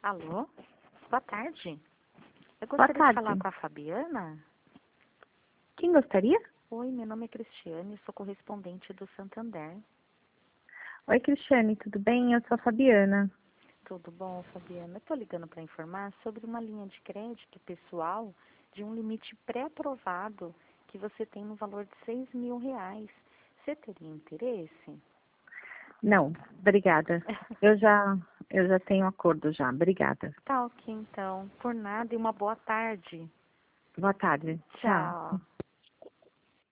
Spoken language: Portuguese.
Alô? Boa tarde. Eu Boa gostaria de tarde. falar com a Fabiana. Quem gostaria? Oi, meu nome é Cristiane, sou correspondente do Santander. Oi, Cristiane, tudo bem? Eu sou a Fabiana. Tudo bom, Fabiana? Estou ligando para informar sobre uma linha de crédito pessoal de um limite pré-aprovado que você tem no valor de R$ 6.000. Você teria interesse? Não, obrigada. Eu já tenho acordo já. Obrigada. Tá ok, então. Por nada e uma boa tarde. Boa tarde. Tchau. Tchau.